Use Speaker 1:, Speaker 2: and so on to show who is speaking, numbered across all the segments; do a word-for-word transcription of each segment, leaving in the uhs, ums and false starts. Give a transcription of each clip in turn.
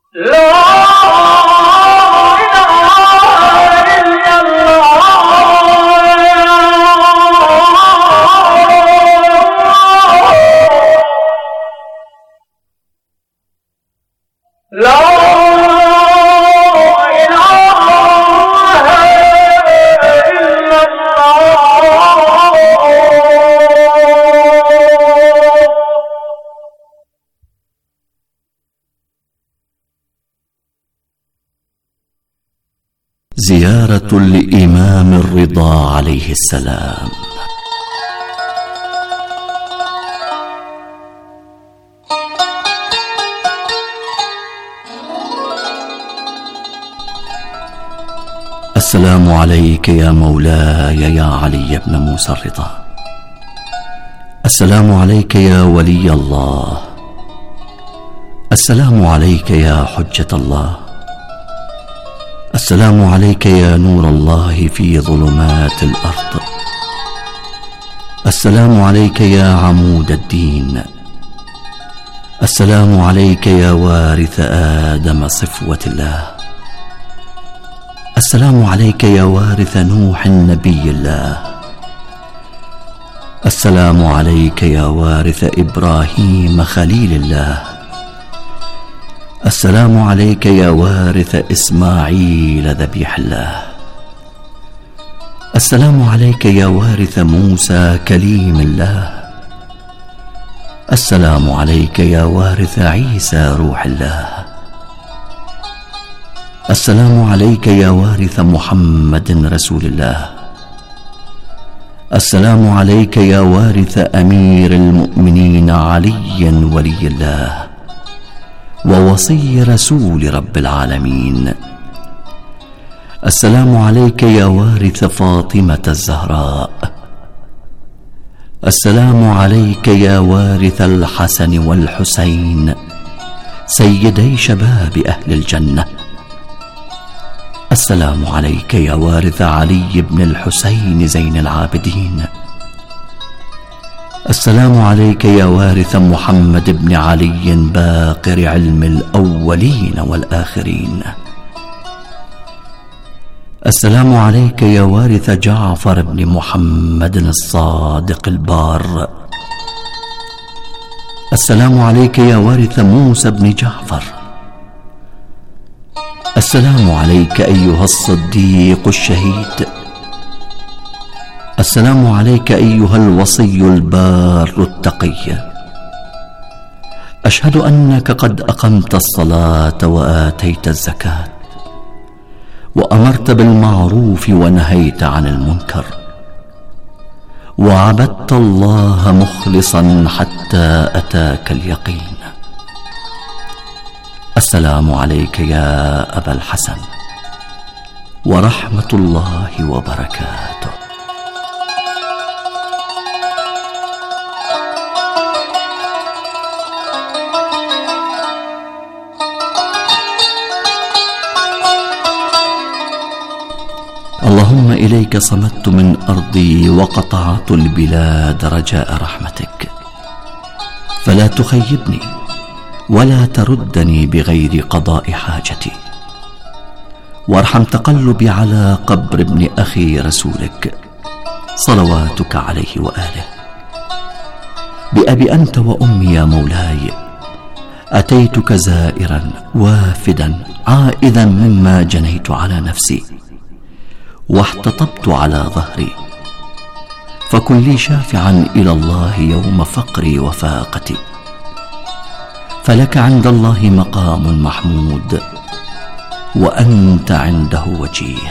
Speaker 1: زيارة لإمام الرضا عليه السلام. السلام عليك يا مولاي يا علي بن موسى الرضا. السلام عليك يا ولي الله. السلام عليك يا حجة الله. السلام عليك يا نور الله في ظلمات الأرض. السلام عليك يا عمود الدين. السلام عليك يا وارث آدم صفوة الله. السلام عليك يا وارث نوح نبي الله. السلام عليك يا وارث إبراهيم خليل الله. السلام عليك يا وارث إسماعيل ذبيح الله. السلام عليك يا وارث موسى كليم الله. السلام عليك يا وارث عيسى روح الله. السلام عليك يا وارث محمد رسول الله. السلام عليك يا وارث أمير المؤمنين علي ولي الله ووصي رسول رب العالمين. السلام عليك يا وارث فاطمة الزهراء. السلام عليك يا وارث الحسن والحسين سيدي شباب أهل الجنة. السلام عليك يا وارث علي بن الحسين زين العابدين. السلام عليك يا وارث محمد بن علي باقر علم الأولين والآخرين. السلام عليك يا وارث جعفر بن محمد الصادق البار. السلام عليك يا وارث موسى بن جعفر. السلام عليك أيها الصديق الشهيد. السلام عليك أيها الوصي البار التقي. أشهد أنك قد أقمت الصلاة وآتيت الزكاة وأمرت بالمعروف ونهيت عن المنكر وعبدت الله مخلصا حتى أتاك اليقين. السلام عليك يا أبا الحسن ورحمة الله وبركاته. اللهم إليك صمدت من أرضي وقطعت البلاد رجاء رحمتك، فلا تخيبني ولا تردني بغير قضاء حاجتي، وارحم تقلبي على قبر ابن أخي رسولك صلواتك عليه وآله. بأبي أنت وأمي يا مولاي أتيتك زائرا وافدا عائذا مما جنيت على نفسي واحتطبت على ظهري، فكن لي شافعا إلى الله يوم فقري وفاقتي، فلك عند الله مقام محمود وأنت عنده وجيه.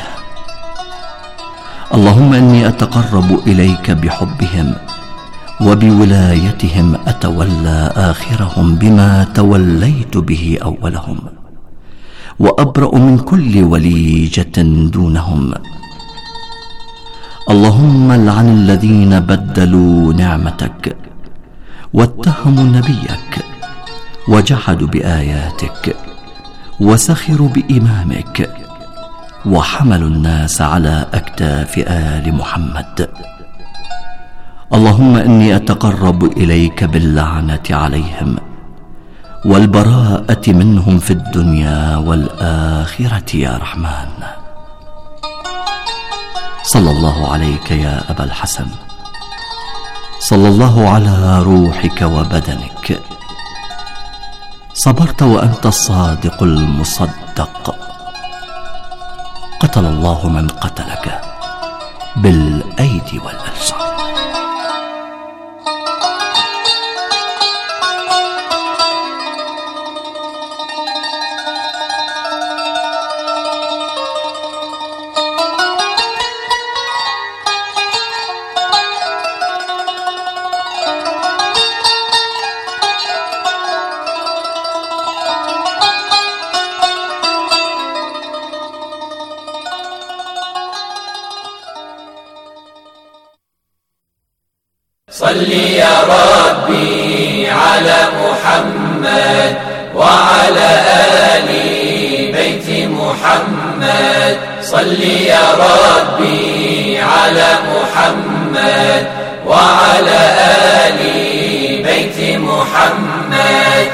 Speaker 1: اللهم إني أتقرب إليك بحبهم وبولايتهم، أتولى آخرهم بما توليت به أولهم، وأبرأ من كل وليجة دونهم. اللهم لعن الذين بدلوا نعمتك واتهموا نبيك وجحدوا بآياتك وسخروا بإمامك وحملوا الناس على أكتاف آل محمد. اللهم إني أتقرب إليك باللعنة عليهم والبراءة منهم في الدنيا والآخرة يا رحمن. صلى الله عليك يا أبا الحسن، صلى الله على روحك وبدنك. صبرت وأنت الصادق المصدق، قتل الله من قتلك بالأيدي والألسن.
Speaker 2: صل يا ربي على محمد وعلى آل بيت محمد. صل يا ربي على محمد وعلى آل بيت محمد.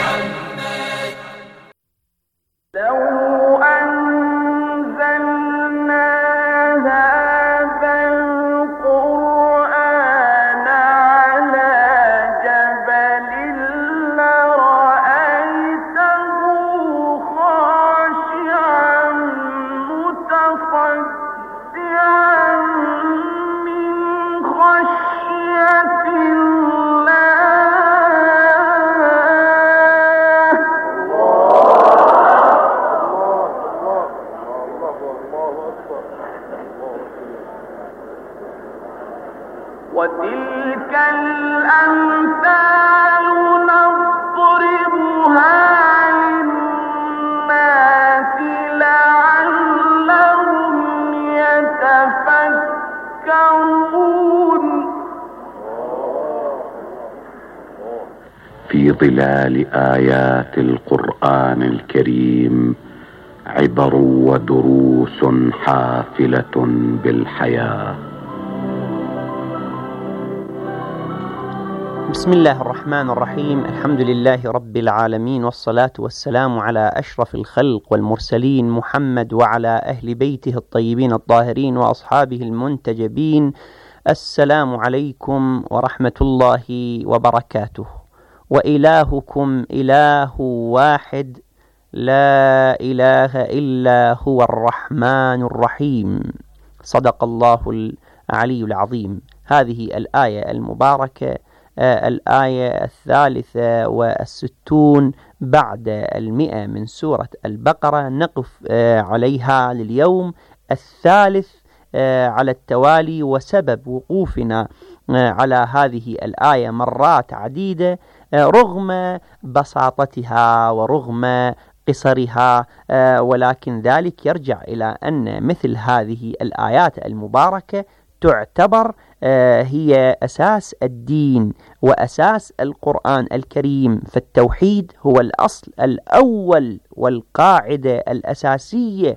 Speaker 3: وتلك الأمثال نضربها للناس لعلهم يتفكرون.
Speaker 4: في ظلال آيات القرآن الكريم عبر ودروس حافلة بالحياة.
Speaker 5: بسم الله الرحمن الرحيم. الحمد لله رب العالمين، والصلاة والسلام على أشرف الخلق والمرسلين محمد وعلى أهل بيته الطيبين الطاهرين وأصحابه المنتجبين. السلام عليكم ورحمة الله وبركاته. وإلهكم إله واحد لا إله إلا هو الرحمن الرحيم. صدق الله العلي العظيم. هذه الآية المباركة الآية الثالثة والستون بعد المئة من سورة البقرة، نقف عليها لليوم الثالث على التوالي. وسبب وقوفنا على هذه الآية مرات عديدة رغم بساطتها ورغم قصرها، ولكن ذلك يرجع إلى أن مثل هذه الآيات المباركة تعتبر هي أساس الدين وأساس القرآن الكريم. فالتوحيد هو الأصل الأول والقاعدة الأساسية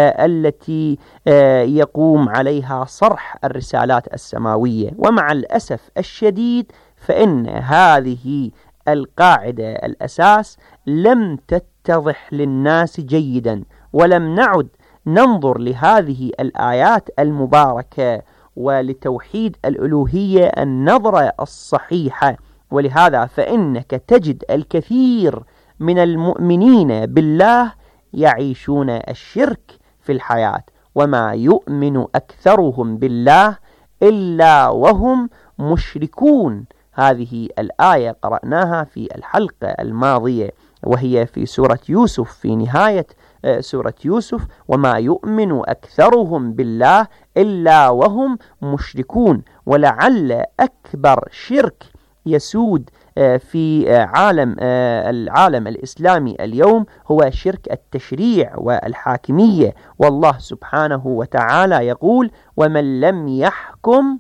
Speaker 5: التي يقوم عليها صرح الرسالات السماوية. ومع الأسف الشديد فإن هذه القاعدة الأساس لم تتضح للناس جيدا، ولم نعد ننظر لهذه الآيات المباركة ولتوحيد الألوهية النظرة الصحيحة. ولهذا فإنك تجد الكثير من المؤمنين بالله يعيشون الشرك في الحياة، وما يؤمن أكثرهم بالله إلا وهم مشركون. هذه الآية قرأناها في الحلقة الماضية، وهي في سورة يوسف، في نهاية سورة يوسف: وما يؤمن أكثرهم بالله إلا وهم مشركون. ولعل أكبر شرك يسود في عالم العالم الإسلامي اليوم هو شرك التشريع والحاكمية. والله سبحانه وتعالى يقول: ومن لم يحكم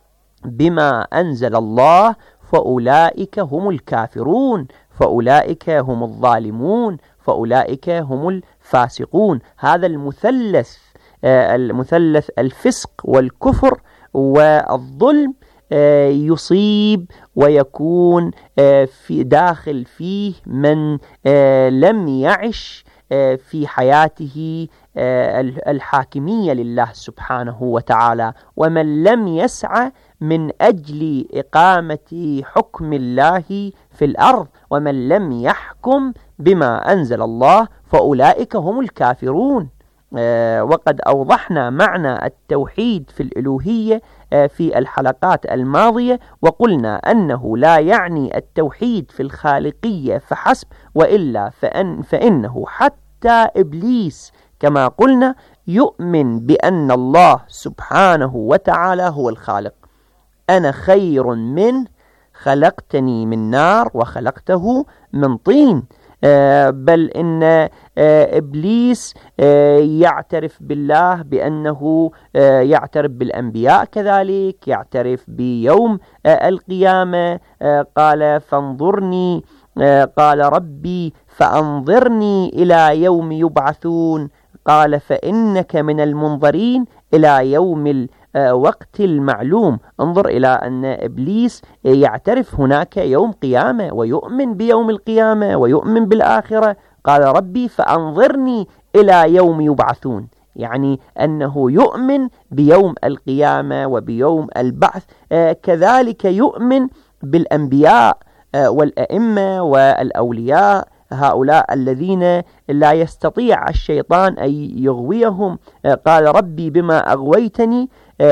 Speaker 5: بما أنزل الله فأولئك هم الكافرون، فأولئك هم الظالمون، فأولئك هم الفاسقون. هذا المثلث المثلث الفسق والكفر والظلم يصيب ويكون في داخل فيه من لم يعش في حياته الحاكمية لله سبحانه وتعالى، ومن لم يسعى من أجل إقامة حكم الله في الأرض، ومن لم يحكم بما أنزل الله فأولئك هم الكافرون. وقد أوضحنا معنى التوحيد في الألوهية في الحلقات الماضية، وقلنا أنه لا يعني التوحيد في الخالقية فحسب، وإلا فإن فإنه حتى إبليس كما قلنا يؤمن بأن الله سبحانه وتعالى هو الخالق. أنا خير منه، خلقتني من نار وخلقته من طين. بل إن إبليس يعترف بالله بأنه يعترف بالأنبياء، كذلك يعترف بيوم القيامة. قال فانظرني، قال ربي فأنظرني إلى يوم يبعثون، قال فإنك من المنظرين إلى يوم الوقت المعلوم. انظر إلى أن إبليس يعترف هناك يوم قيامة ويؤمن بيوم القيامة ويؤمن بالآخرة. قال ربي فأنظرني إلى يوم يبعثون، يعني أنه يؤمن بيوم القيامة وبيوم البعث. كذلك يؤمن بالأنبياء والأئمة والأولياء، هؤلاء الذين لا يستطيع الشيطان أن يغويهم. قال ربي بما أغويتني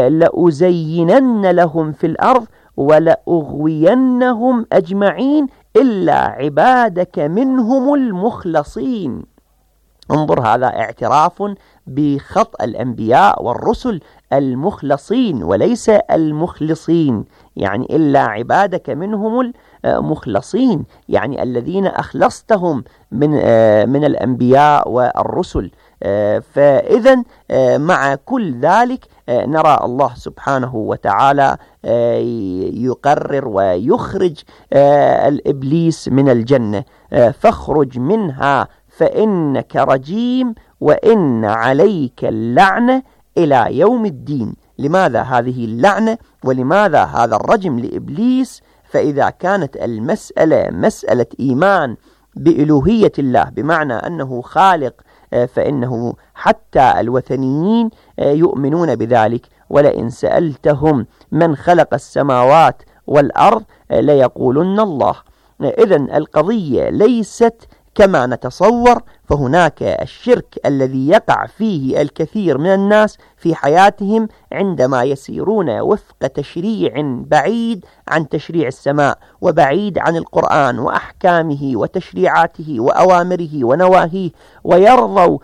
Speaker 5: لأزينن لهم في الأرض ولأغوينهم أجمعين إلا عبادك منهم المخلصين. انظر، هذا اعتراف بخطأ الأنبياء والرسل، المخلصين وليس المخلصين، يعني إلا عبادك منهم المخلصين، يعني الذين أخلصتهم من من الأنبياء والرسل. فإذا مع كل ذلك نرى الله سبحانه وتعالى يقرر ويخرج الإبليس من الجنة، فاخرج منها فإنك رجيم وإن عليك اللعنة إلى يوم الدين. لماذا هذه اللعنة ولماذا هذا الرجم لإبليس؟ فإذا كانت المسألة مسألة إيمان بإلوهية الله بمعنى أنه خالق، فإنه حتى الوثنيين يؤمنون بذلك. ولئن سألتهم من خلق السماوات والأرض ليقولن الله. إذن القضية ليست كما نتصور، فهناك الشرك الذي يقع فيه الكثير من الناس في حياتهم عندما يسيرون وفق تشريع بعيد عن تشريع السماء وبعيد عن القرآن وأحكامه وتشريعاته وأوامره ونواهيه، ويرضوا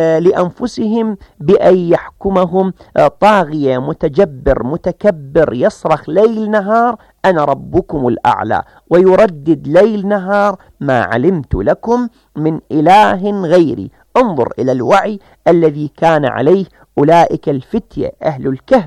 Speaker 5: لأنفسهم بأن يحكمهم طاغية متجبر متكبر يصرخ ليل نهار أنا ربكم الأعلى، ويردد ليل نهار ما علمت لكم من إله غيري. انظر إلى الوعي الذي كان عليه أولئك الفتية أهل الكهف.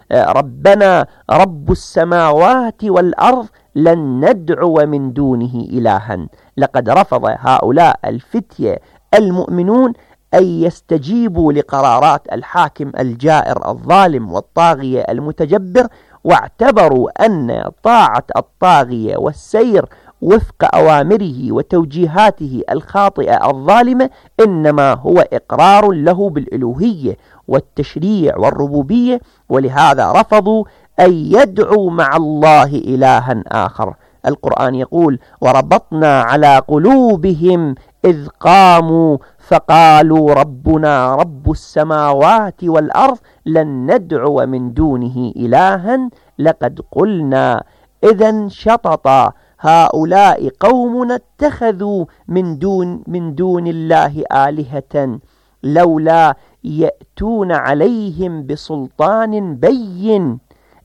Speaker 5: ربنا رب السماوات والأرض لن ندعو من دونه إلها. لقد رفض هؤلاء الفتية المؤمنون أن يستجيبوا لقرارات الحاكم الجائر الظالم والطاغية المتجبر، واعتبروا أن طاعة الطاغية والسير وفق أوامره وتوجيهاته الخاطئة الظالمة إنما هو إقرار له بالإلوهية والتشريع والربوبية، ولهذا رفضوا أن يدعوا مع الله إلها آخر. القرآن يقول وربطنا على قلوبهم إذ قاموا فقالوا ربنا رب السماوات والأرض لن ندعو من دونه إلها لقد قلنا إذا شططا هؤلاء قوم اتخذوا من دون من دون الله آلهة لولا يأتون عليهم بسلطان بين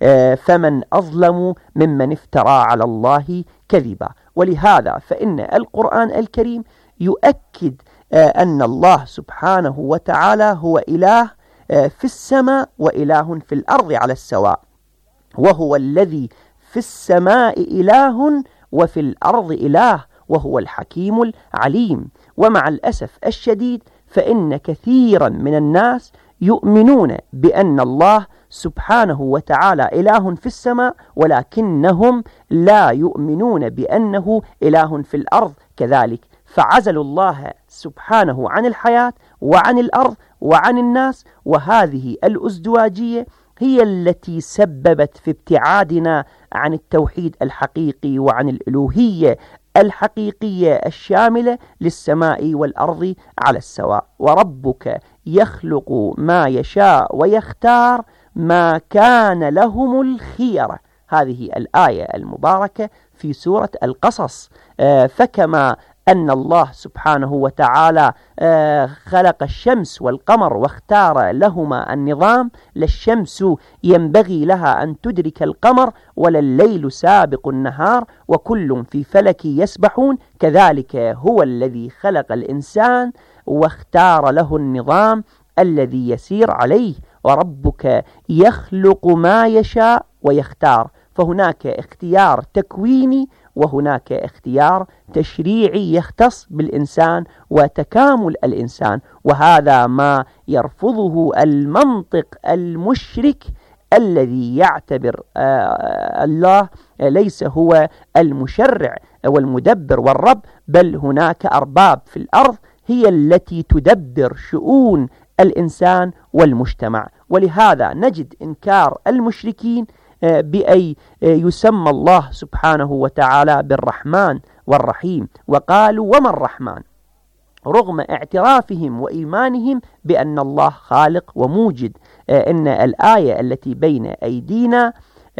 Speaker 5: فمن أظلم ممن افترى على الله كذبا. ولهذا فإن القرآن الكريم يؤكد أن الله سبحانه وتعالى هو إله في السماء وإله في الأرض على السواء، وهو الذي في السماء إله وفي الأرض إله، وهو الحكيم العليم. ومع الأسف الشديد فإن كثيرا من الناس يؤمنون بأن الله سبحانه وتعالى إله في السماء، ولكنهم لا يؤمنون بأنه إله في الأرض كذلك، فعزلوا الله سبحانه عن الحياة وعن الأرض وعن الناس. وهذه الأزدواجية هي التي سببت في ابتعادنا عن التوحيد الحقيقي وعن الألوهية الحقيقية الشاملة للسماء والأرض على السواء. وربك يخلق ما يشاء ويختار ما كان لهم الخيرة. هذه الآية المباركة في سورة القصص. فكما أن الله سبحانه وتعالى خلق الشمس والقمر واختار لهما النظام، لا الشمس ينبغي لها أن تدرك القمر ولا الليل سابق النهار وكل في فلك يسبحون، كذلك هو الذي خلق الإنسان واختار له النظام الذي يسير عليه. وربك يخلق ما يشاء ويختار، فهناك اختيار تكويني وهناك اختيار تشريعي يختص بالإنسان وتكامل الإنسان، وهذا ما يرفضه المنطق المشرك الذي يعتبر الله ليس هو المشرع والمدبر والرب، بل هناك أرباب في الأرض هي التي تدبر شؤون الإنسان والمجتمع. ولهذا نجد إنكار المشركين بأي يسمى الله سبحانه وتعالى بالرحمن والرحيم، وقالوا وما الرحمن، رغم اعترافهم وإيمانهم بأن الله خالق وموجد. إن الآية التي بين أيدينا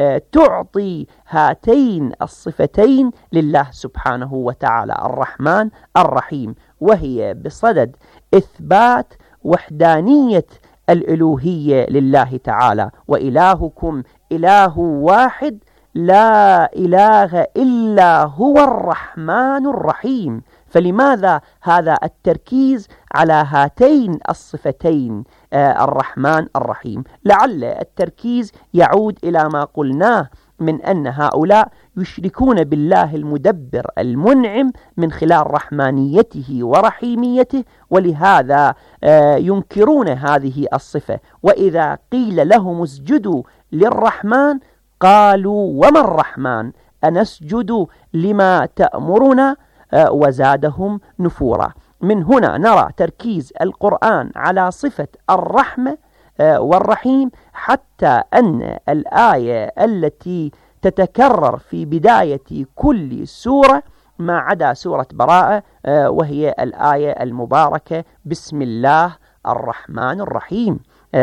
Speaker 5: تعطي هاتين الصفتين لله سبحانه وتعالى، الرحمن الرحيم، وهي بصدد إثبات وحدانية الألوهية لله تعالى. وإلهكم إله واحد لا إله إلا هو الرحمن الرحيم. فلماذا هذا التركيز على هاتين الصفتين آه الرحمن الرحيم؟ لعل التركيز يعود إلى ما قلناه من أن هؤلاء يشركون بالله المدبر المنعم من خلال رحمانيته ورحيميته، ولهذا آه ينكرون هذه الصفة. وإذا قيل لهم اسجدوا للرحمن قالوا وما الرحمن أنسجد لما تأمرنا، آه وزادهم نفورا. من هنا نرى تركيز القرآن على صفة الرحمة والرحيم، حتى أن الآية التي تتكرر في بداية كل سورة ما عدا سورة براءة وهي الآية المباركة بسم الله الرحمن الرحيم،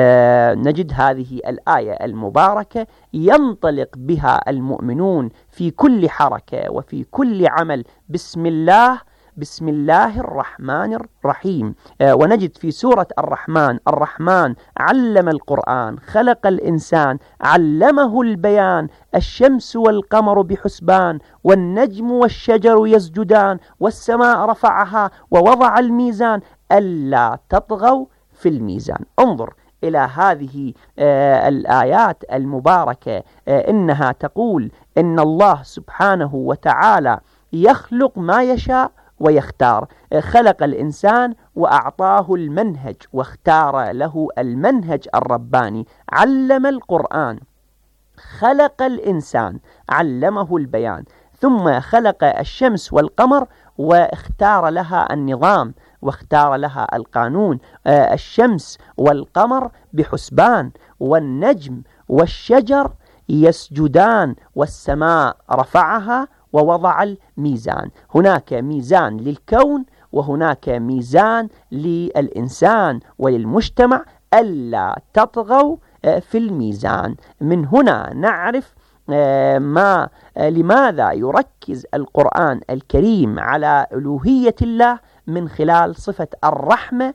Speaker 5: نجد هذه الآية المباركة ينطلق بها المؤمنون في كل حركة وفي كل عمل بسم الله بسم الله الرحمن الرحيم. ونجد في سورة الرحمن الرحمن علم القرآن، خلق الإنسان، علمه البيان، الشمس والقمر بحسبان، والنجم والشجر يسجدان، والسماء رفعها ووضع الميزان ألا تطغوا في الميزان. انظر إلى هذه آه الآيات المباركة، آه إنها تقول إن الله سبحانه وتعالى يخلق ما يشاء ويختار. خلق الإنسان وأعطاه المنهج واختار له المنهج الرباني، علم القرآن، خلق الإنسان، علمه البيان، ثم خلق الشمس والقمر واختار لها النظام واختار لها القانون. الشمس والقمر بحسبان، والنجم والشجر يسجدان، والسماء رفعها ووضع الميزان. هناك ميزان للكون وهناك ميزان للإنسان وللمجتمع ألا تطغوا في الميزان. من هنا نعرف ما لماذا يركز القرآن الكريم على ألوهية الله من خلال صفة الرحمة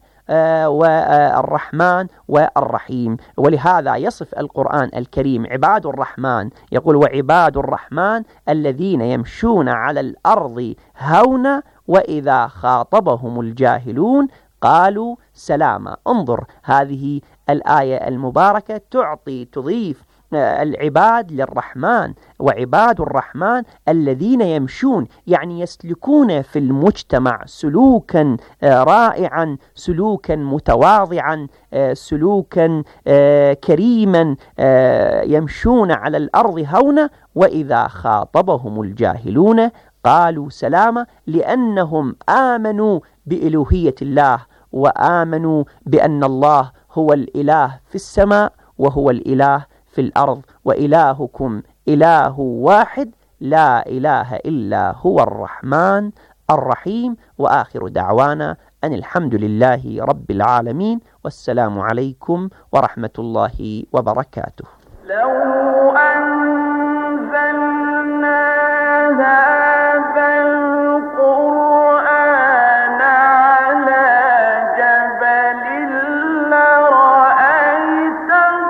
Speaker 5: والرحمن والرحيم. ولهذا يصف القرآن الكريم عباد الرحمن، يقول وعباد الرحمن الذين يمشون على الأرض هونا وإذا خاطبهم الجاهلون قالوا سلاما. انظر هذه الآية المباركة تعطي تضيف العباد للرحمن، وعباد الرحمن الذين يمشون، يعني يسلكون في المجتمع سلوكا رائعا، سلوكا متواضعا، سلوكا كريما، يمشون على الأرض هونا، وإذا خاطبهم الجاهلون قالوا سلاما، لأنهم آمنوا بإلوهية الله، وآمنوا بأن الله هو الإله في السماء وهو الإله في الأرض، وإلهكم إله واحد لا إله إلا هو الرحمن الرحيم. وآخر دعوانا أن الحمد لله رب العالمين، والسلام عليكم ورحمة الله وبركاته.
Speaker 3: لو أنزلنا هذا القرآن على جبل لرأيته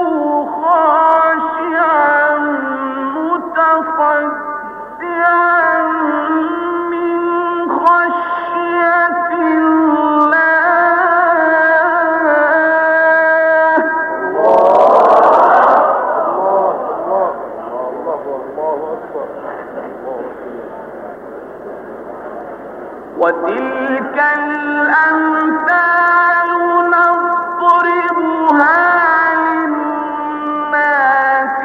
Speaker 3: خاشعا متصدعا من خشية وتلك الأمثال نضربها للناس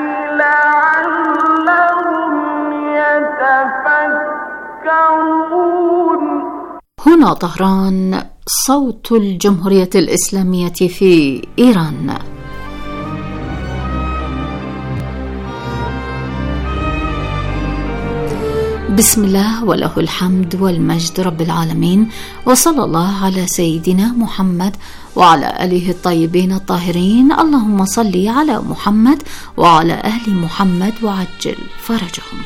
Speaker 3: لعلهم يتفكرون.
Speaker 6: هنا طهران، صوت الجمهورية الإسلامية في إيران. بسم الله وله الحمد والمجد رب العالمين، وصلى الله على سيدنا محمد وعلى آله الطيبين الطاهرين. اللهم صل على محمد وعلى آل محمد وعجل فرجهم.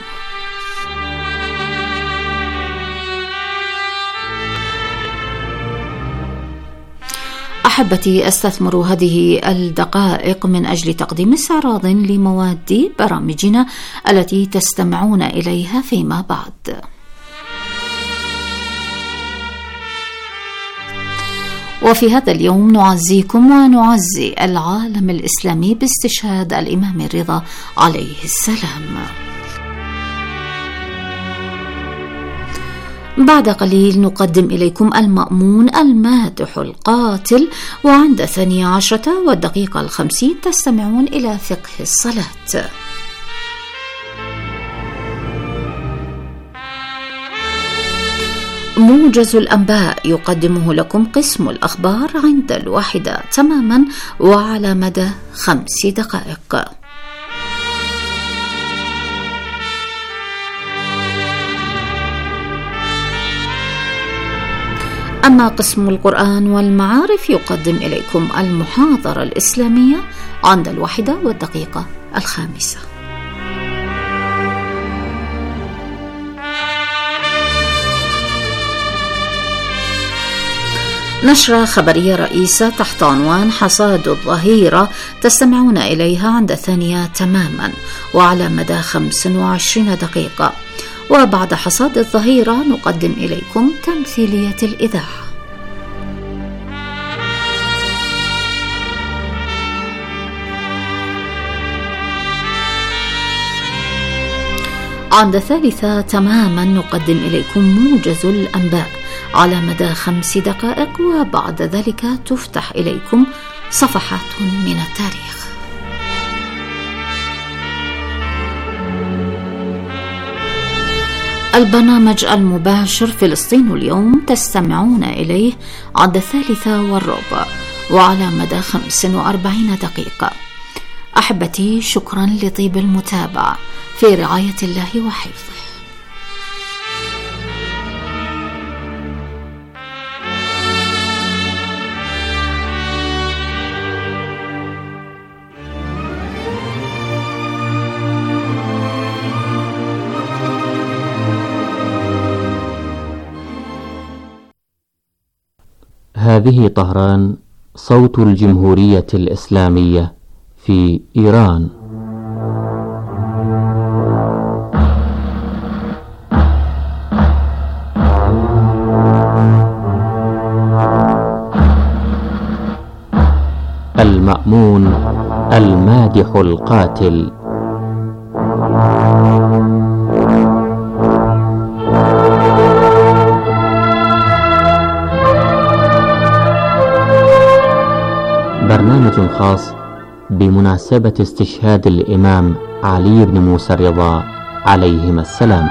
Speaker 6: أحبتي، أستثمر هذه الدقائق من أجل تقديم استعراض لمواد برامجنا التي تستمعون إليها فيما بعد. وفي هذا اليوم نعزيكم ونعزي العالم الإسلامي باستشهاد الإمام الرضا عليه السلام. بعد قليل نقدم إليكم المأمون المادح القاتل، وعند الثانية عشرة والدقيقة الخمسين تستمعون إلى فقه الصلاة. موجز الأنباء يقدمه لكم قسم الأخبار عند الواحدة تماما وعلى مدى خمس دقائق. أما قسم القرآن والمعارف يقدم إليكم المحاضرة الإسلامية عند الواحدة والدقيقة الخامسة. نشرة خبرية رئيسة تحت عنوان حصاد الظهيرة تستمعون إليها عند الثانية تماما وعلى مدى خمس وعشرين دقيقة. وبعد حصاد الظهيرة نقدم إليكم تمثيلية الإذاعة. عند الثالثة تماما نقدم إليكم موجز الأنباء على مدى خمس دقائق، وبعد ذلك تفتح إليكم صفحات من التاريخ. البرنامج المباشر فلسطين اليوم تستمعون إليه عند الثالثة والربع وعلى مدى خمس وأربعين دقيقة. أحبتي، شكرا لطيب المتابعة في رعاية الله وحفظه.
Speaker 7: هذه طهران، صوت الجمهورية الإسلامية في إيران. المأمون المادح القاتل. برنامج خاص بمناسبة استشهاد الإمام علي بن موسى الرضا عليهما السلام.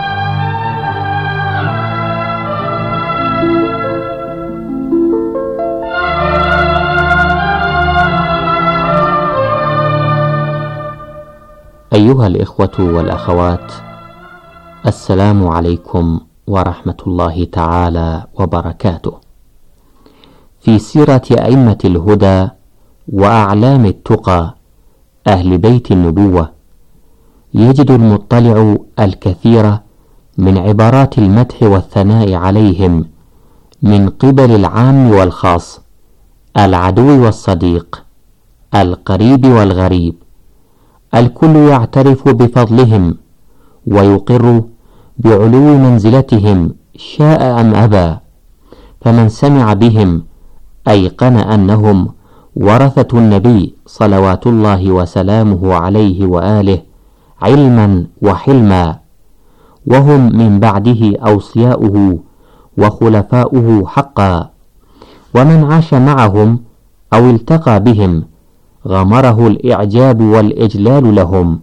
Speaker 7: أيها الإخوة والأخوات، السلام عليكم ورحمة الله تعالى وبركاته. في سيرة أئمة الهدى وأعلام التقى أهل بيت النبوة يجد المطلع الكثير من عبارات المدح والثناء عليهم من قبل العام والخاص، العدو والصديق، القريب والغريب. الكل يعترف بفضلهم ويقر بعلو منزلتهم شاء أم أبى، فمن سمع بهم أيقن أنهم ورثة النبي صلوات الله وسلامه عليه وآله علما وحلما، وهم من بعده أوصياؤه وخلفاؤه حقا. ومن عاش معهم أو التقى بهم غمره الإعجاب والإجلال لهم.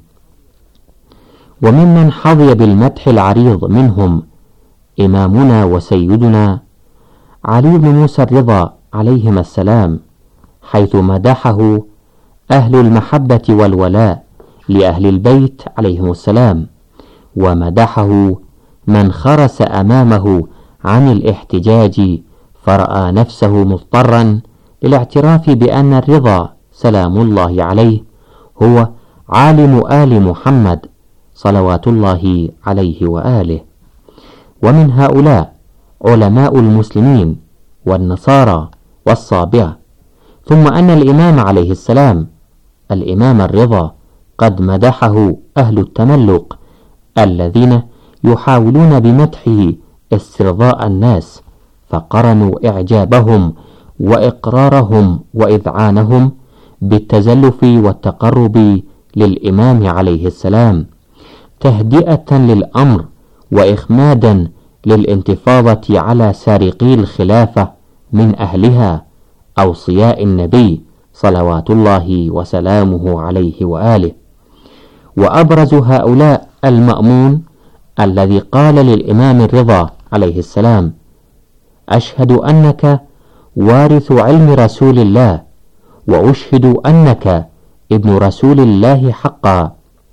Speaker 7: وممن حظي بالمدح العريض منهم إمامنا وسيدنا علي بن موسى الرضا عليهما السلام، حيث مدحه أهل المحبة والولاء لأهل البيت عليهم السلام، ومدحه من خرس أمامه عن الاحتجاج فرأى نفسه مضطرا للاعتراف بأن الرضا سلام الله عليه هو عالم آل محمد صلوات الله عليه وآله. ومن هؤلاء علماء المسلمين والنصارى والصابئة. ثم أن الإمام عليه السلام الإمام الرضا قد مدحه أهل التملق الذين يحاولون بمدحه استرضاء الناس، فقرنوا إعجابهم وإقرارهم وإذعانهم بالتزلف والتقرب للإمام عليه السلام، تهدئة للأمر وإخمادا للانتفاضة على سارقي الخلافة من أهلها أوصياء النبي صلوات الله وسلامه عليه وآله. وأبرز هؤلاء المأمون الذي قال للإمام الرضا عليه السلام: أشهد أنك وارث علم رسول الله، وأشهد أنك ابن رسول الله حقا،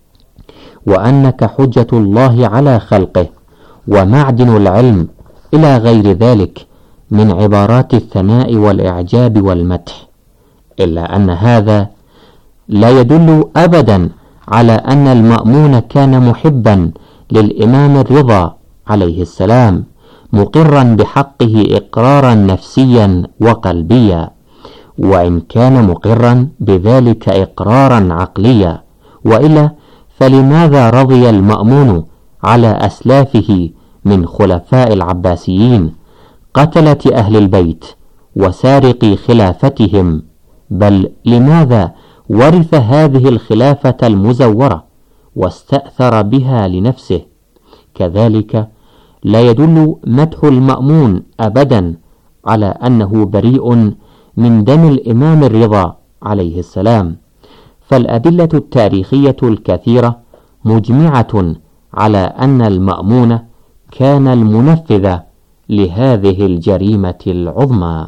Speaker 7: وأنك حجة الله على خلقه ومعدن العلم، إلى غير ذلك من عبارات الثناء والإعجاب والمدح. إلا أن هذا لا يدل أبدا على أن المأمون كان محبا للإمام الرضا عليه السلام، مقرا بحقه إقرارا نفسيا وقلبيا، وإن كان مقرا بذلك إقرارا عقليا، وإلا فلماذا رضي المأمون على أسلافه من خلفاء العباسيين قتلة أهل البيت وسارقي خلافتهم، بل لماذا ورث هذه الخلافة المزورة واستأثر بها لنفسه؟ كذلك لا يدل مدح المأمون أبدا على أنه بريء من دم الإمام الرضا عليه السلام، فالأدلة التاريخية الكثيرة مجمعة على أن المأمون كان المنفذ لهذه الجريمة العظمى.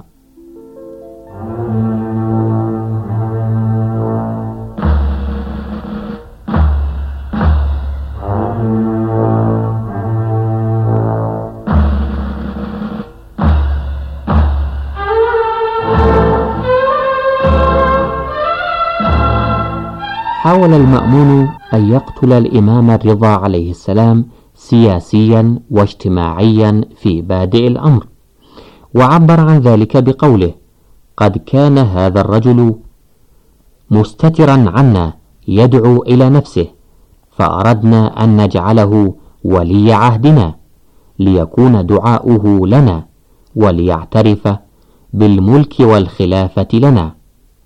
Speaker 7: حاول المأمون أن يقتل الإمام الرضا عليه السلام سياسيا واجتماعيا في بادئ الأمر، وعبر عن ذلك بقوله: قد كان هذا الرجل مستترا عنا يدعو إلى نفسه، فأردنا أن نجعله ولي عهدنا ليكون دعاؤه لنا وليعترف بالملك والخلافة لنا.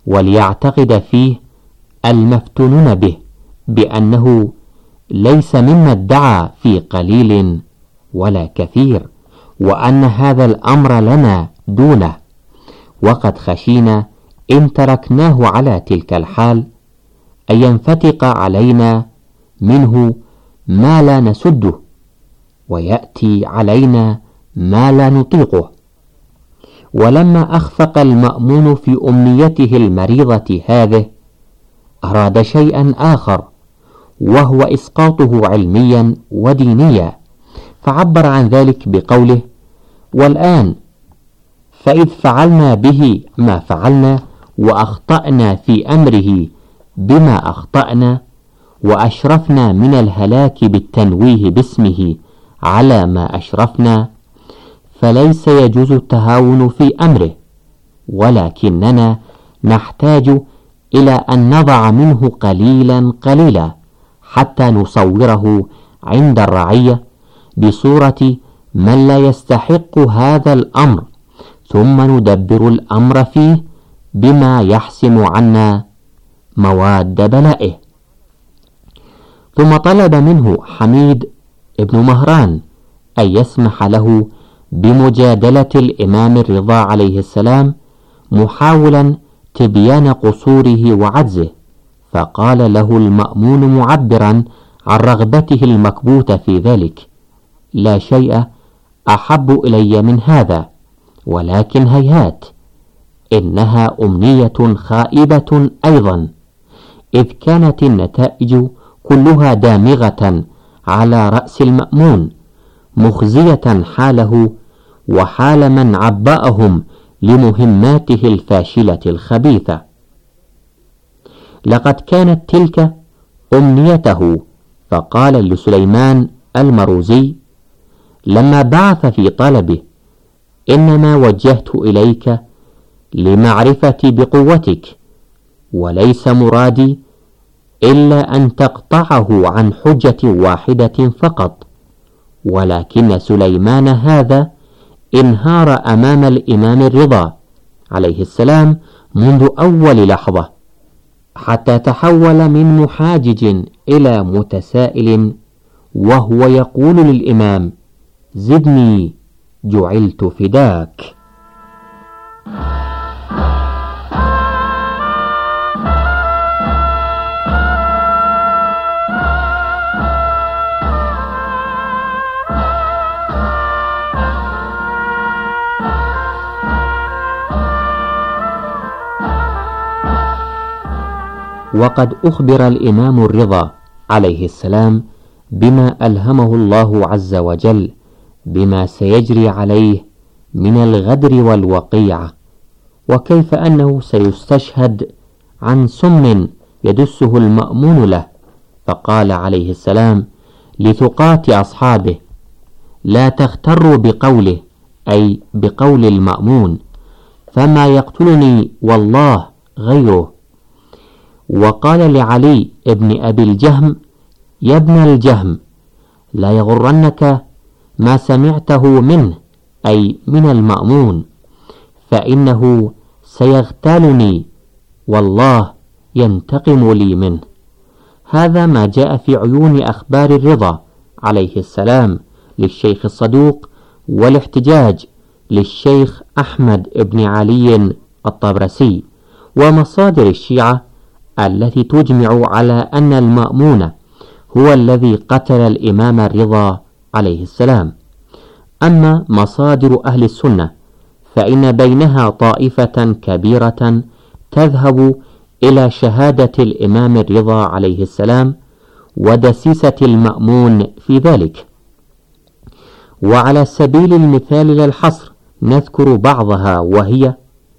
Speaker 7: وليعتقد فيه المفتونون به بأنه ليس مما ادعى في قليل ولا كثير، وأن هذا الأمر لنا دونه، وقد خشينا إن تركناه على تلك الحال أن ينفتق علينا منه ما لا نسده، ويأتي علينا ما لا نطيقه. ولما أخفق المأمون في أمنيته المريضة هذه أراد شيئا آخر، وهو إسقاطه علميا ودينيا، فعبر عن ذلك بقوله: والآن فإذ فعلنا به ما فعلنا وأخطأنا في أمره بما أخطأنا، وأشرفنا من الهلاك بالتنويه باسمه على ما أشرفنا، فليس يجوز التهاون في أمره، ولكننا نحتاج إلى أن نضع منه قليلا قليلا حتى نصوره عند الرعية بصورة من لا يستحق هذا الأمر، ثم ندبر الأمر فيه بما يحسم عنا مواد بلائه. ثم طلب منه حميد ابن مهران أن يسمح له بمجادلة الإمام الرضا عليه السلام، محاولا تبيان قصوره وعجزه، فقال له المأمون معبرا عن رغبته المكبوتة في ذلك: لا شيء أحب إلي من هذا، ولكن هيهات، إنها أمنية خائبة أيضا، إذ كانت النتائج كلها دامغة على رأس المأمون، مخزية حاله وحال من عبأهم لمهماته الفاشلة الخبيثة. لقد كانت تلك أمنيته، فقال لسليمان المروزي لما بعث في طلبه: إنما وجهت إليك لمعرفة بقوتك، وليس مرادي إلا أن تقطعه عن حجة واحدة فقط. ولكن سليمان هذا انهار أمام الإمام الرضا عليه السلام منذ أول لحظة، حتى تحول من محاجج إلى متسائل، وهو يقول للإمام: زدني جعلت فداك. وقد أخبر الإمام الرضا عليه السلام بما ألهمه الله عز وجل بما سيجري عليه من الغدر والوقيعة، وكيف أنه سيستشهد عن سم يدسه المأمون له، فقال عليه السلام لثقات أصحابه: لا تغتروا بقوله، أي بقول المأمون، فما يقتلني والله غيره. وقال لعلي ابن أبي الجهم: يا ابن الجهم، لا يغرنك ما سمعته منه، أي من المأمون، فإنه سيغتالني والله ينتقم لي منه. هذا ما جاء في عيون أخبار الرضا عليه السلام للشيخ الصدوق، والاحتجاج للشيخ أحمد ابن علي الطبرسي، ومصادر الشيعة التي تجمع على أن المأمون هو الذي قتل الإمام الرضا عليه السلام. أما مصادر أهل السنة فإن بينها طائفة كبيرة تذهب إلى شهادة الإمام الرضا عليه السلام ودسيسة المأمون في ذلك. وعلى سبيل المثال للحصر نذكر بعضها، وهي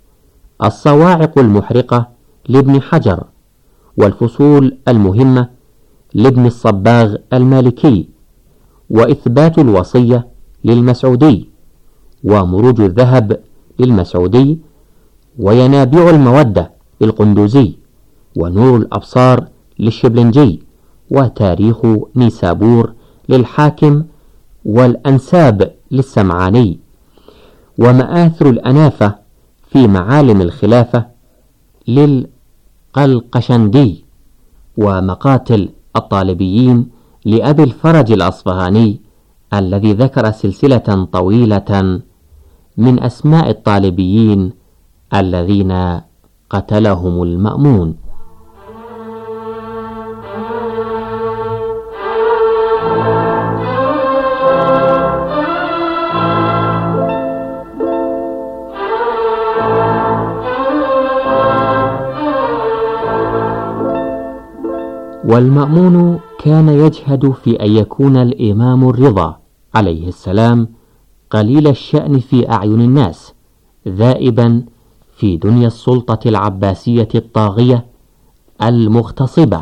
Speaker 7: الصواعق المحرقة لابن حجر، والفصول المهمة لابن الصباغ المالكي، وإثبات الوصية للمسعودي، ومروج الذهب للمسعودي، وينابيع المودة للقندوزي، ونور الأبصار للشبلنجي، وتاريخ نيسابور للحاكم، والأنساب للسمعاني، ومآثر الأنافة في معالم الخلافة للقلقشندي، ومقاتل الطالبيين لأبي الفرج الأصفهاني، الذي ذكر سلسلة طويلة من أسماء الطالبيين الذين قتلهم المأمون. والمأمون كان يجهد في أن يكون الإمام الرضا عليه السلام قليل الشأن في أعين الناس، ذائبا في دنيا السلطة العباسية الطاغية المغتصبة،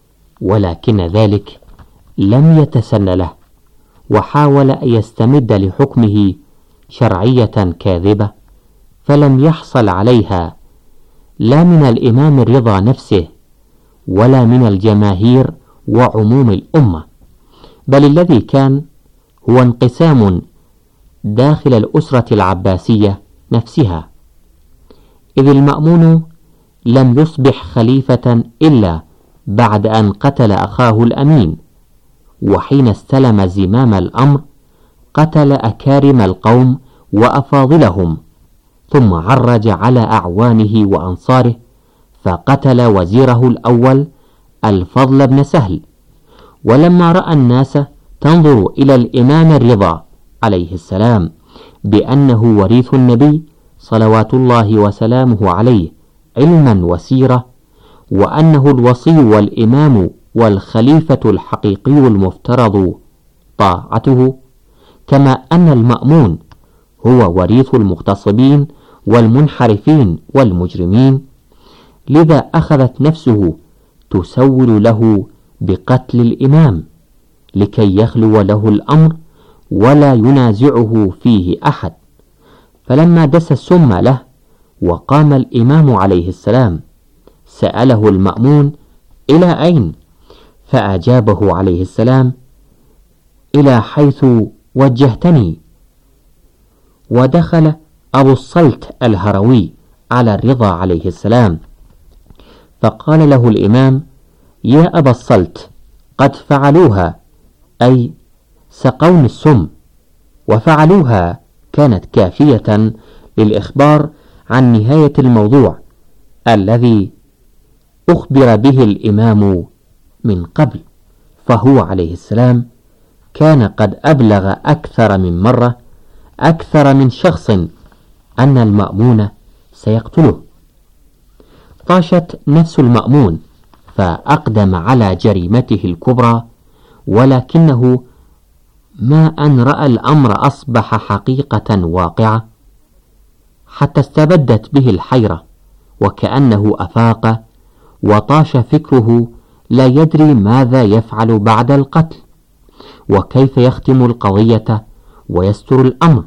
Speaker 7: ولكن ذلك لم يتسن له، وحاول أن يستمد لحكمه شرعية كاذبة فلم يحصل عليها لا من الإمام الرضا نفسه ولا من الجماهير وعموم الأمة، بل الذي كان هو انقسام داخل الأسرة العباسية نفسها، إذ المأمون لم يصبح خليفة إلا بعد أن قتل أخاه الأمين، وحين استلم زمام الأمر قتل أكارم القوم وأفاضلهم، ثم عرج على أعوانه وأنصاره فقتل وزيره الأول الفضل بن سهل. ولما رأى الناس تنظر إلى الإمام الرضا عليه السلام بأنه وريث النبي صلوات الله وسلامه عليه علما وسيرة، وأنه الوصي والإمام والخليفة الحقيقي المفترض طاعته، كما أن المأمون هو وريث المغتصبين والمنحرفين والمجرمين، لذا أخذت نفسه تسول له بقتل الإمام لكي يخلو له الأمر ولا ينازعه فيه أحد. فلما دس السم له وقام الإمام عليه السلام سأله المأمون: إلى أين؟ فأجابه عليه السلام: إلى حيث وجهتني. ودخل أبو الصلت الهروي على الرضا عليه السلام فقال له الإمام: يا أبا الصلت، قد فعلوها، أي سقون السم، وفعلوها كانت كافية للإخبار عن نهاية الموضوع الذي أخبر به الإمام من قبل، فهو عليه السلام كان قد أبلغ أكثر من مرة أكثر من شخص أن المأمون سيقتله. طاشت نفس المأمون فأقدم على جريمته الكبرى، ولكنه ما أن رأى الأمر أصبح حقيقة واقعة حتى استبدت به الحيرة، وكأنه أفاق وطاش فكره لا يدري ماذا يفعل بعد القتل، وكيف يختم القضية ويستر الأمر،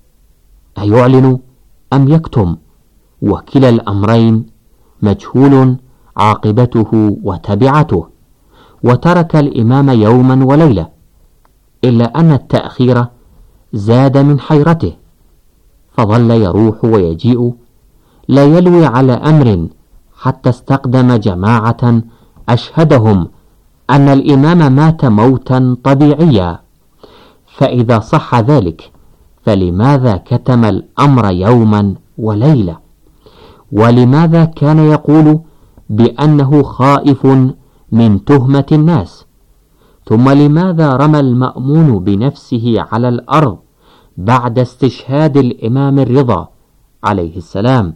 Speaker 7: أيعلن أم يكتم؟ وكلا الأمرين مجهول عاقبته وتبعته. وترك الإمام يوما وليلة، إلا أن التأخير زاد من حيرته، فظل يروح ويجيء لا يلوي على أمر حتى استقدم جماعة أشهدهم أن الإمام مات موتا طبيعيا. فإذا صح ذلك فلماذا كتم الأمر يوما وليلة؟ ولماذا كان يقول بأنه خائف من تهمة الناس؟ ثم لماذا رمى المأمون بنفسه على الأرض بعد استشهاد الإمام الرضا عليه السلام،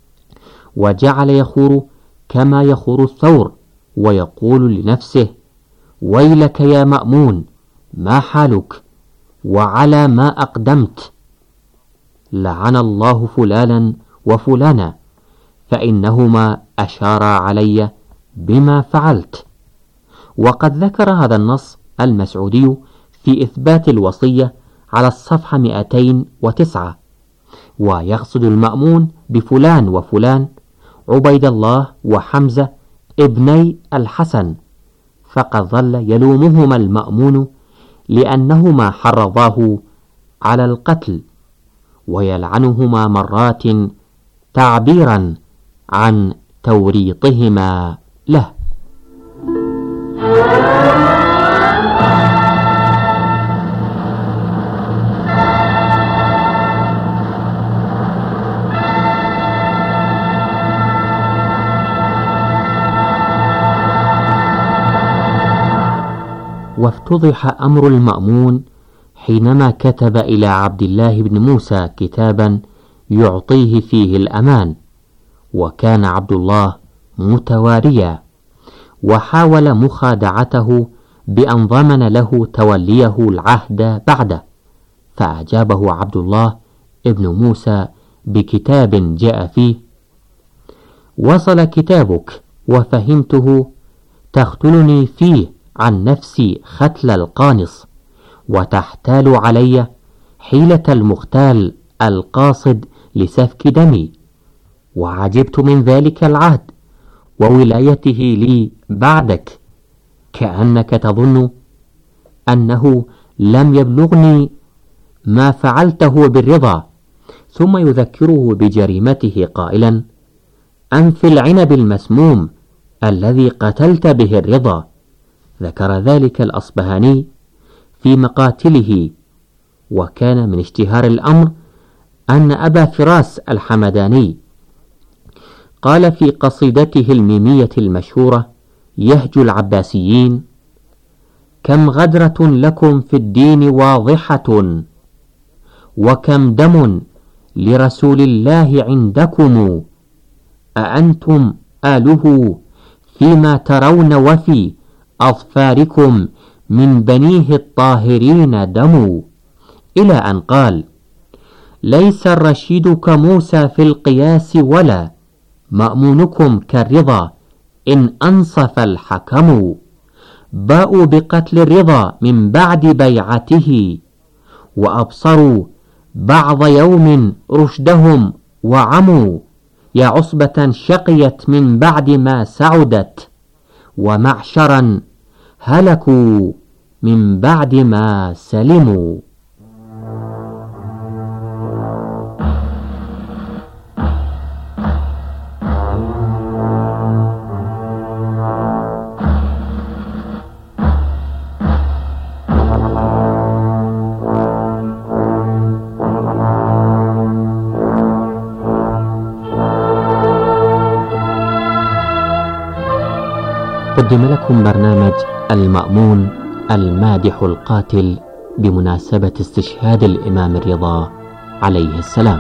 Speaker 7: وجعل يخور كما يخور الثور، ويقول لنفسه: ويلك يا مأمون، ما حالك وعلى ما أقدمت؟ لعن الله فلانا وفلانا، فإنهما أشارا علي بما فعلت. وقد ذكر هذا النص المسعودي في إثبات الوصية على الصفحة مئتين وتسعة، ويقصد المأمون بفلان وفلان عبيد الله وحمزة ابني الحسن، فقد ظل يلومهما المأمون لأنهما حرضاه على القتل، ويلعنهما مرات تعبيرا عن توريطهما له. وافتضح أمر المأمون حينما كتب إلى عبد الله بن موسى كتابا يعطيه فيه الأمان، وكان عبد الله متواريا، وحاول مخادعته بأن ضمن له توليه العهد بعده، فأجابه عبد الله ابن موسى بكتاب جاء فيه: وصل كتابك وفهمته تقتلني فيه عن نفسي ختل القانص، وتحتال علي حيلة المختال القاصد لسفك دمي، وعجبت من ذلك العهد وولايته لي بعدك، كأنك تظن أنه لم يبلغني ما فعلته بالرضا. ثم يذكره بجريمته قائلا: أنف العنب المسموم الذي قتلت به الرضا. ذكر ذلك الأصبهاني في مقاتله. وكان من اشتهار الأمر أن أبا فراس الحمداني قال في قصيدته الميمية المشهورة يهج العباسيين: كم غدرة لكم في الدين واضحة، وكم دم لرسول الله عندكم، أأنتم آله فيما ترون وفي أظفاركم من بنيه الطاهرين دم. إلى أن قال: ليس الرشيد كموسى في القياس، ولا مأمونكم كالرضا إن أنصف الحكم. باءوا بقتل الرضا من بعد بيعته، وأبصروا بعض يوم رشدهم وعموا. يا عصبة شقيت من بعد ما سعدت، ومعشرا هلكوا من بعد ما سلموا. قدم لكم برنامج المأمون المادح القاتل بمناسبة استشهاد الإمام الرضا عليه السلام.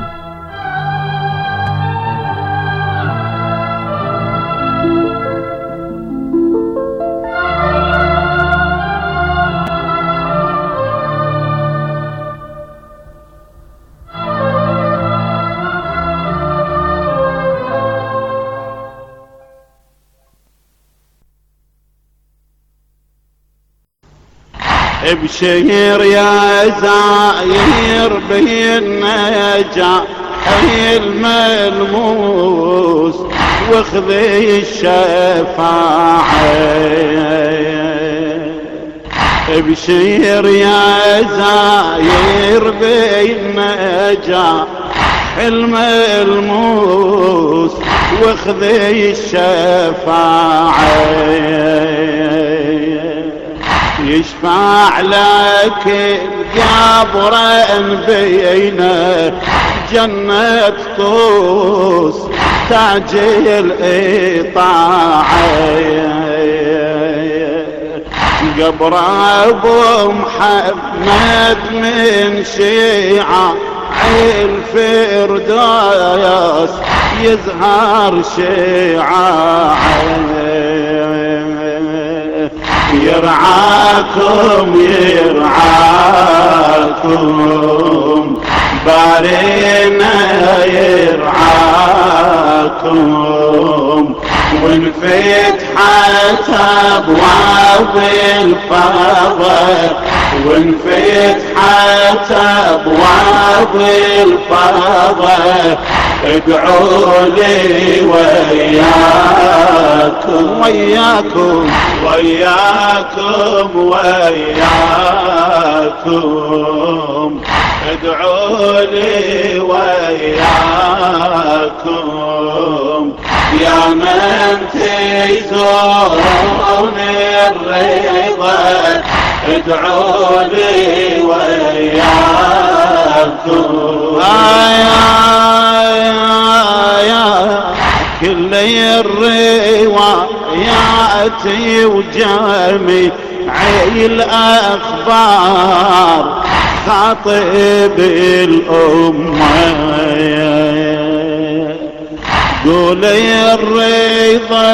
Speaker 8: ابشر يا زاير بالنجا حي الملموس، واخذي الشفاعة. ابشر يا زاير بالنجا حي الملموس، واخذي الشفاعة. يشفع لك القبر بينا جنة طوس تاج الإطاعة. قبر أبو محمد من شيعة الفردوس يزهر شيعة. يرعاكم يرعاكم بارينا يرعاكم، وانفتحت أبواب الفضل، وانفتحت أبواب الفضل. ادعوا لي وياكم وياكم وياكم وياكم. ادعوا لي وياكم يا من من تيزون الرضا ادعوا لي وياكم يا كل الرواياتي وجامي عي الأخبار خاطب الأمة قولي الرضا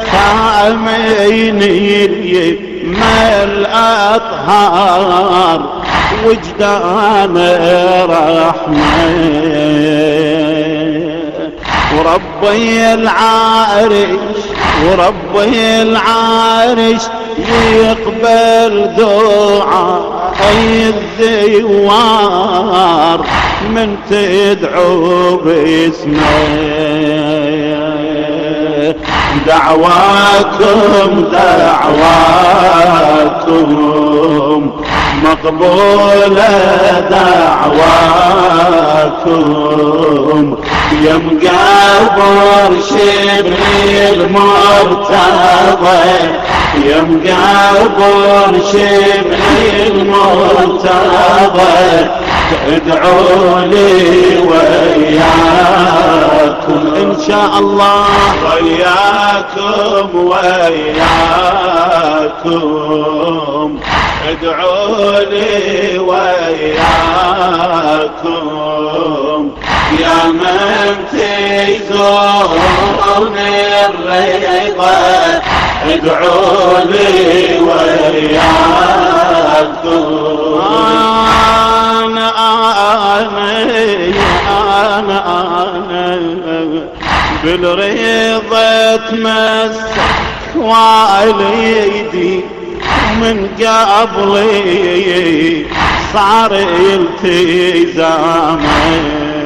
Speaker 8: ثاميني ما الأطهار وجدان رحمة وربي العارش وربي العارش يقبل دعاء الزوار من تدعو باسمه دعواكم دعواكم مقبولة دعواكم يا مقابر شبري المرتضى يا مقابر شبري المرتضى ادعوا لي وياكم إن شاء الله وياكم وياكم ادعوا لي وياكم يا من تيزون الرضا ادعوا لي وياكم أنا أنا أنا أنا بالرضا تمسك واليدي من قبلي صار التزامي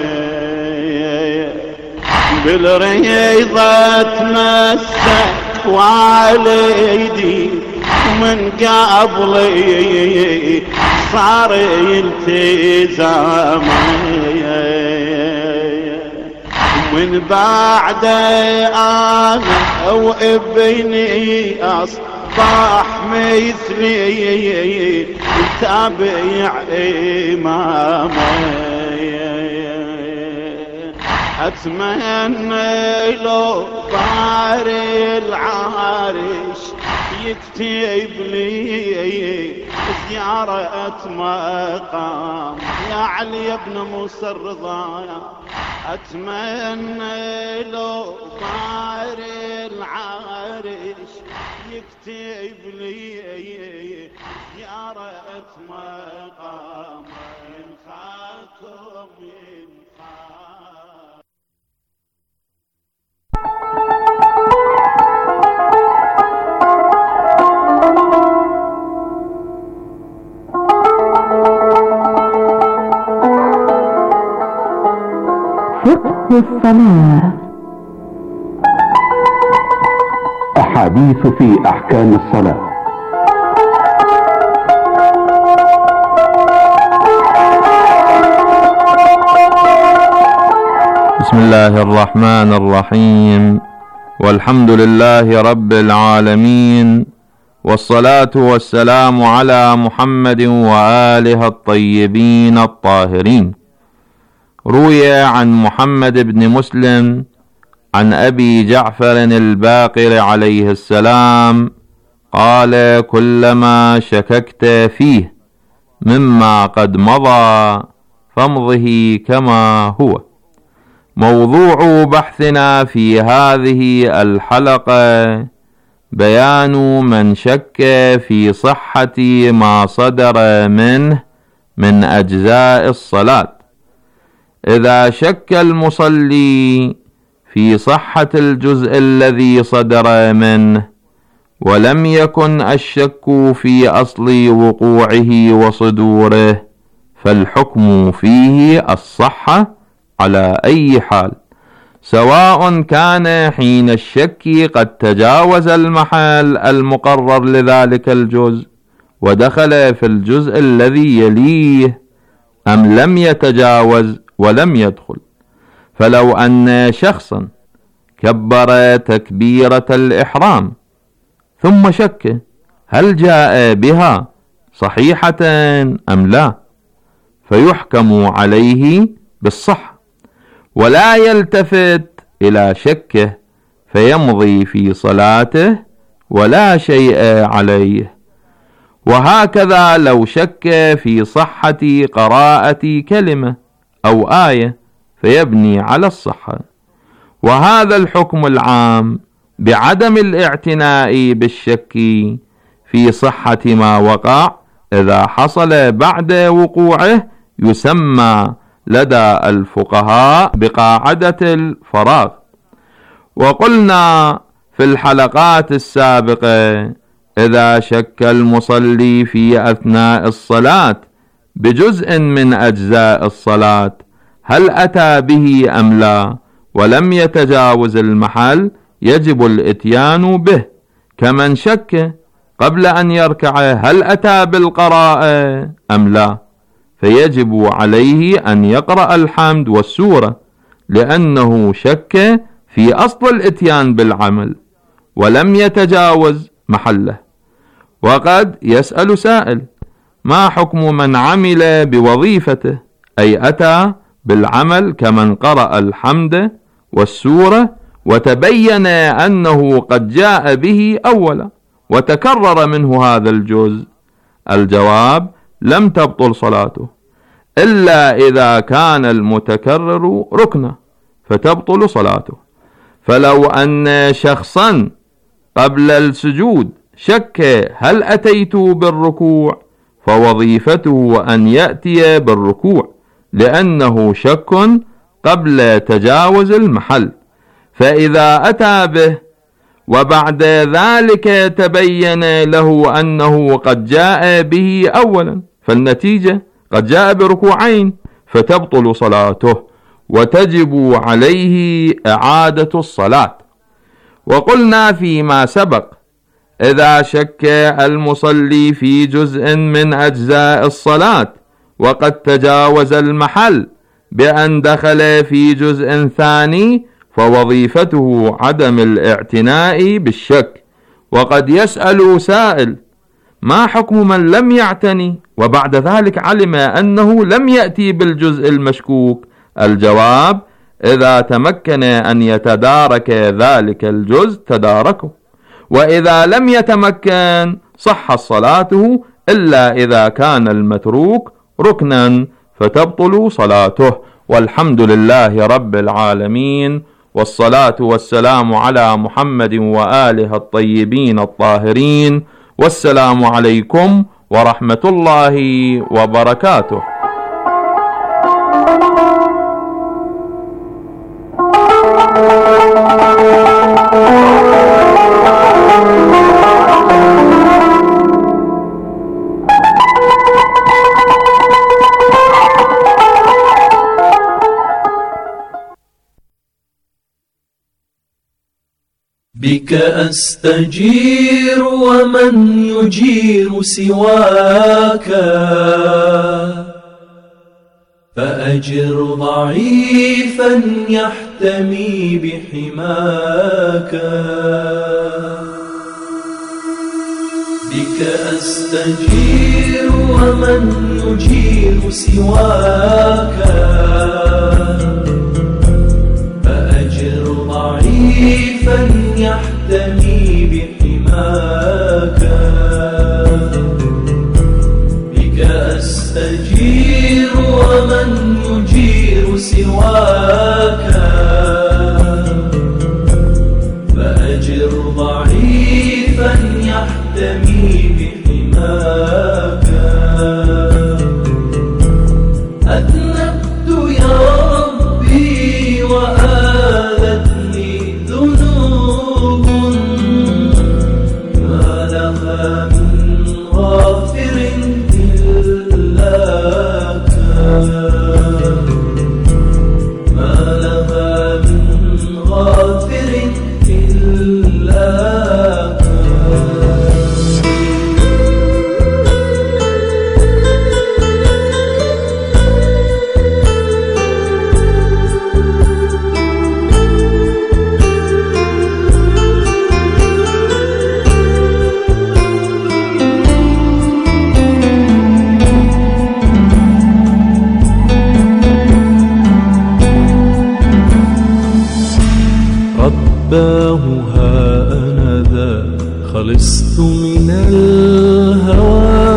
Speaker 8: بالرضا تمسك واليدي من قبلي صار التزامي من بعد انا وابني اصبح مثلي تابع امامي اتمنى لو طار العرش يكتب لي زيارة مقام يا علي ابن موسى الرضا اتمنى لو طار العرش يكتب لي زيارة مقام ينخاكم ينخاكم
Speaker 9: فقه الصلاة.
Speaker 4: أحاديث في أحكام الصلاة.
Speaker 10: بسم الله الرحمن الرحيم، والحمد لله رب العالمين، والصلاة والسلام على محمد وآله الطيبين الطاهرين. روي عن محمد بن مسلم عن أبي جعفر الباقر عليه السلام قال: كلما شككت فيه مما قد مضى فامضه كما هو. موضوع بحثنا في هذه الحلقة بيان من شك في صحة ما صدر منه من أجزاء الصلاة. إذا شك المصلي في صحة الجزء الذي صدر منه ولم يكن الشك في أصل وقوعه وصدوره فالحكم فيه الصحة على أي حال، سواء كان حين الشك قد تجاوز المحل المقرر لذلك الجزء ودخل في الجزء الذي يليه أم لم يتجاوز ولم يدخل. فلو أن شخصا كبر تكبيرة الإحرام ثم شك هل جاء بها صحيحة أم لا، فيحكم عليه بالصحة ولا يلتفت إلى شكه، فيمضي في صلاته ولا شيء عليه. وهكذا لو شك في صحة قراءة كلمة أو آية فيبني على الصحة. وهذا الحكم العام بعدم الاعتناء بالشك في صحة ما وقع إذا حصل بعد وقوعه يسمى لدى الفقهاء بقاعدة الفراغ. وقلنا في الحلقات السابقة إذا شك المصلي في أثناء الصلاة بجزء من أجزاء الصلاة هل أتى به أم لا ولم يتجاوز المحل يجب الإتيان به، كمن شك قبل أن يركع هل أتى بالقراءة أم لا، فيجب عليه أن يقرأ الحمد والسورة لأنه شك في أصل الإتيان بالعمل ولم يتجاوز محله. وقد يسأل سائل ما حكم من عمل بوظيفته أي أتى بالعمل كمن قرأ الحمد والسورة وتبين أنه قد جاء به أولا وتكرر منه هذا الجزء؟ الجواب لم تبطل صلاته إلا إذا كان المتكرر ركنا فتبطل صلاته. فلو أن شخصا قبل السجود شك هل أتيت بالركوع فوظيفته أن يأتي بالركوع لأنه شك قبل تجاوز المحل، فإذا أتى به وبعد ذلك تبين له أنه قد جاء به أولا فالنتيجة قد جاء بركوعين فتبطل صلاته وتجب عليه إعادة الصلاة. وقلنا فيما سبق إذا شك المصلي في جزء من أجزاء الصلاة وقد تجاوز المحل بأن دخل في جزء ثاني فوظيفته عدم الاعتناء بالشك. وقد يسأل سائل ما حكم من لم يعتني وبعد ذلك علم أنه لم يأتي بالجزء المشكوك؟ الجواب إذا تمكن أن يتدارك ذلك الجزء تداركه، وإذا لم يتمكن صحت صلاته إلا إذا كان المتروك ركنا فتبطل صلاته. والحمد لله رب العالمين، والصلاة والسلام على محمد وآله الطيبين الطاهرين، والسلام عليكم ورحمة الله وبركاته.
Speaker 2: بك أستجير ومن يجير سواك، فأجر ضعيفا يحتمي بحماك. بك أستجير ومن يجير سواك، فأجر ضعيفا يحتمي بحماك. بك أستجير ومن يجير سواك، فأجر ضعيفا يحتمي بحماك. أذنبت يا ربي وآلتني ذنوب، ما لها من غافر إلاك، ما لها من غافر إلاك. إله ها أنا ذا خلصت من الهوى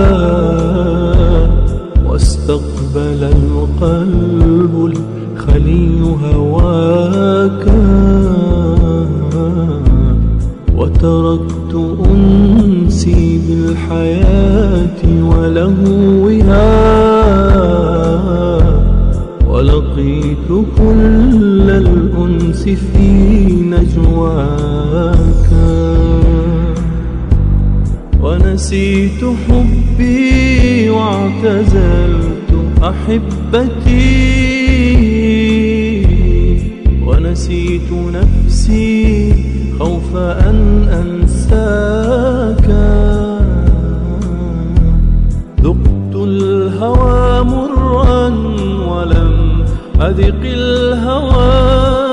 Speaker 2: واستقبل القلب الخلي هواك وتركت أنسي بالحياة ولهوها ولقيت كل الأنس في نجواك ونسيت حبي واعتزلت أحبتي ونسيت نفسي خوف أن أنساك ذقت الهوى مرا ولم أذق الهوى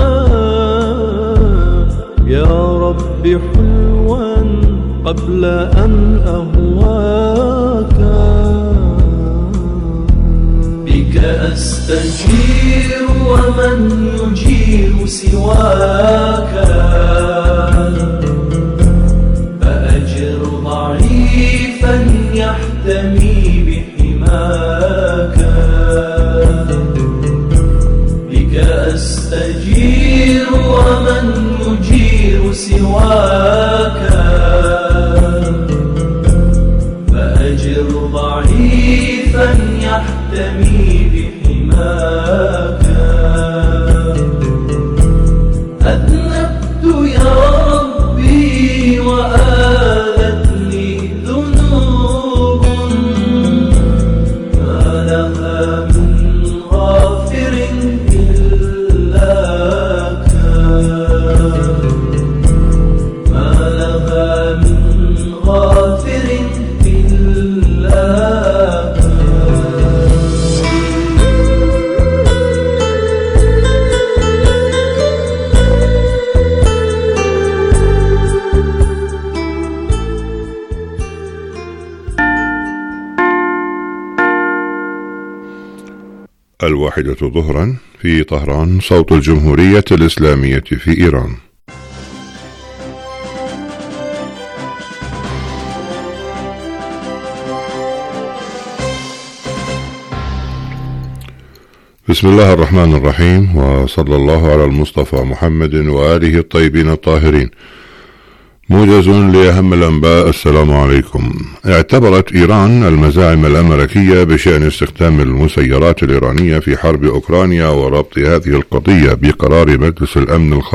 Speaker 2: يا رب حلوا قبل أن أهواك بك أستجير ومن يجير سواك فأجر ضعيفا يحتمي بحماك بك أستجير ومن يجير سواك فأجر ضعيفا يحتمي بحماك أذنبت يا ربي وآلتني ذنوب ما لها من غافر إلاك ما لها من غافر إلاك
Speaker 11: الواحدة ظهرا في طهران، صوت الجمهورية الإسلامية في إيران. بسم الله الرحمن الرحيم، وصلى الله على المصطفى محمد وآله الطيبين الطاهرين. موجز لأهم الأنباء. السلام عليكم. اعتبرت إيران المزاعم الأمريكية بشأن استخدام المسيرات الإيرانية في حرب أوكرانيا وربط هذه القضية بقرار مجلس الأمن الخاص